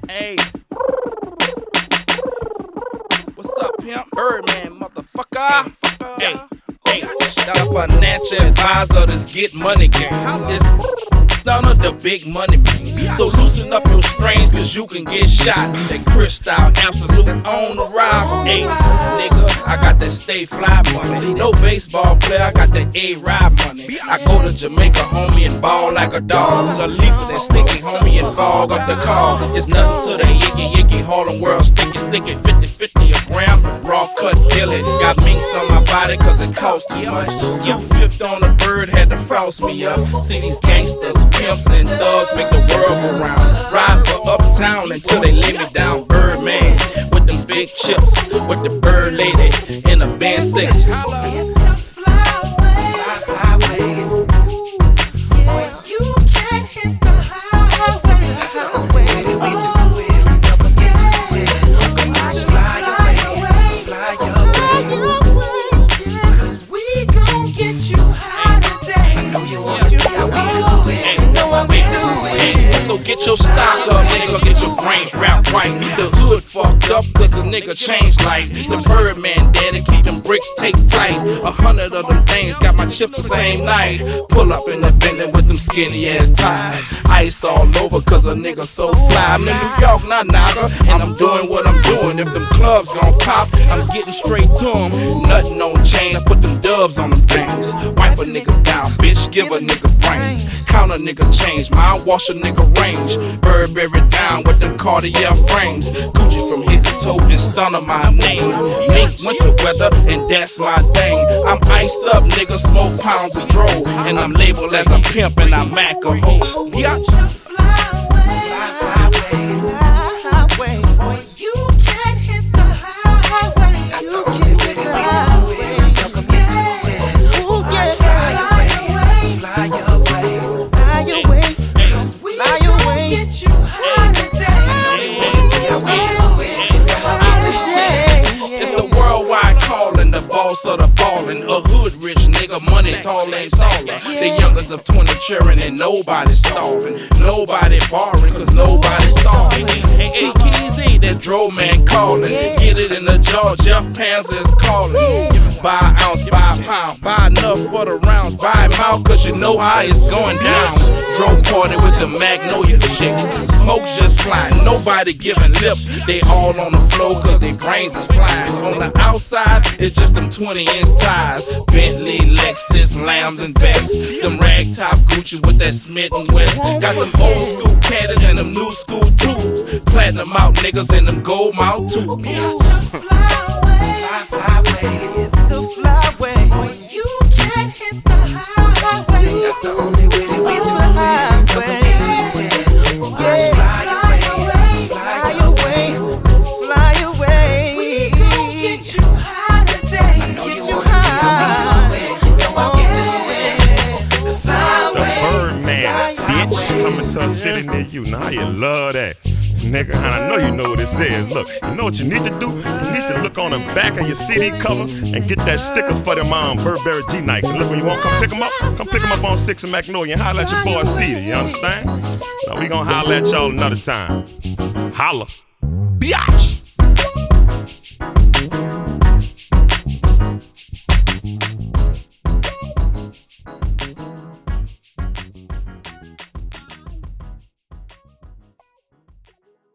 Hey. What's up, pimp? Birdman, motherfucker. Hey. Hey. Got a financial advisor that's get money game. It's none of the big money man. So loosen up your strings, cause you can get shot. That crystal absolute on the rise. Hey, nigga, I got that stay fly money. No baseball player, I got that A-Ride money. I go to Jamaica, homie, and ball like a dog. The leaf of that sticky, homie, and fog up the car. It's nothing to the yicky, Harlem world, sticky, 50-50 a gram. Raw cut, kill it. Got minks on my body, cause it costs too much. 250 on the bird, had to frost me up. See these gangsters, pimps, and thugs make the world go round. Ride for uptown until they lay me down. Birdman with them big chips, with the bird lady in a band 6. It's the flyway. You can't hit the highway. Cause we gon' get you high today. So get your stock up, nigga, get your brains wrapped right. The hood fucked up cause the nigga changed like the Birdman daddy, keep them bricks taped tight. 100 of them things got my chips the same night. Pull up in the Bentley with them skinny ass ties. Ice all over cause a nigga so fly. I'm in New York, not Naga, and I'm doing what I'm doing. If them clubs gon' pop, I'm getting straight to them. Nothing on chain, I put them dubs on them things. Wipe a nigga down, bitch, give a nigga brains. Count a nigga change, mind wash a nigga range. Burberry down with them Cartier frames. Gucci from head to toe and stunner my name. Mink winter weather and that's my thing. I'm iced up, nigga, smoke pounds of dro. And I'm labeled as a pimp and I Mac a hoe. Yeah. Of the ballin', a hood rich nigga, money tall ain't taller. The youngest of 20 cheering and nobody starving. Nobody borrowing cause nobody starving. Hey, Keezy, that dro man calling. Get it in the jaw, Jeff Panzer is calling. Buy an ounce, buy a pound, buy enough for the rounds. Buy him out cause you know how it's going down. Dro party with the Magnolia chicks. Smoke's just flying, nobody giving lips. They all on the floor cause their brains is flying. On the outside, it's just them 20-inch tires. Bentley, Lexus, Lambs, and vests. Them ragtop Gucci with that Smith & West. Got them old school caddies and them new school tools. Platinum out niggas and them gold mouth too. It's the flyway. It's the flyway. You can't hit the highway. That's the only way to get to the highway. Fly away. We gon' get you high today. Get you high. The Birdman, bitch, coming to a city near you. Now how you love that, nigga? And I know you know what it says. Look, you know what you need to do? You need to look on the back of your CD cover and get that sticker for them Burberry G Nikes. And look, when you want to come pick them up on 6 and Magnolia and holler at your boy Cedar. You understand? Now we gonna holler at y'all another time. Holla. Biatch.